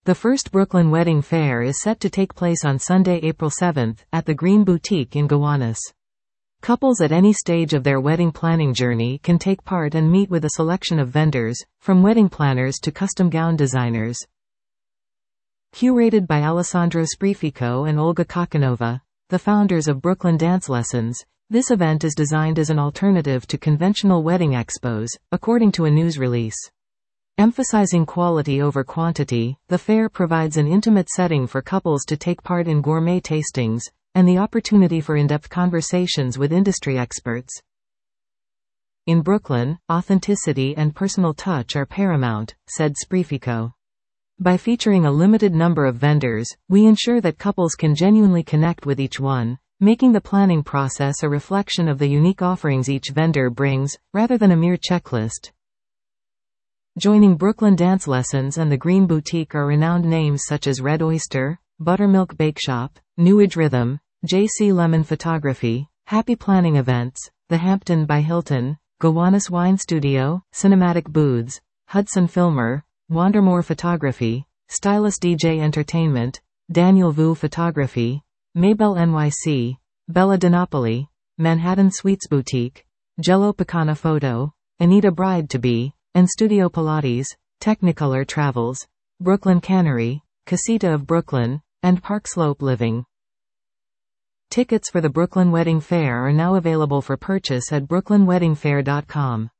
The first Brooklyn Wedding Fair is set to take place on Sunday, April 7th, at the Green Boutique in Gowanus. Couples at any stage of their wedding planning journey can take part and meet with a selection of vendors, from wedding planners to custom gown designers. Curated by Alessandro Sprefico and Olga Kakanova, the founders of Brooklyn Dance Lessons, this event is designed as an alternative to conventional wedding expos, according to a news release. Emphasizing quality over quantity, the fair provides an intimate setting for couples to take part in gourmet tastings, and the opportunity for in-depth conversations with industry experts. In Brooklyn, authenticity and personal touch are paramount, said Sprefico. By featuring a limited number of vendors, we ensure that couples can genuinely connect with each one, making the planning process a reflection of the unique offerings each vendor brings, rather than a mere checklist. Joining Brooklyn Dance Lessons and the Green Boutique are renowned names such as Red Oyster, Buttermilk Bake Shop, New Age Rhythm, J.C. Lemon Photography, Happy Planning Events, The Hampton by Hilton, Gowanus Wine Studio, Cinematic Booths, Hudson Filmer, Wandermore Photography, Stylus DJ Entertainment, Daniel Vu Photography, Maybell NYC, Bella DiNapoli, Manhattan Sweets Boutique, Jello Picana Photo, Anita Bride-to-be, and Studio Pilates, Technicolor Travels, Brooklyn Cannery, Casita of Brooklyn, and Park Slope Living. Tickets for the Brooklyn Wedding Fair are now available for purchase at brooklynweddingfair.com.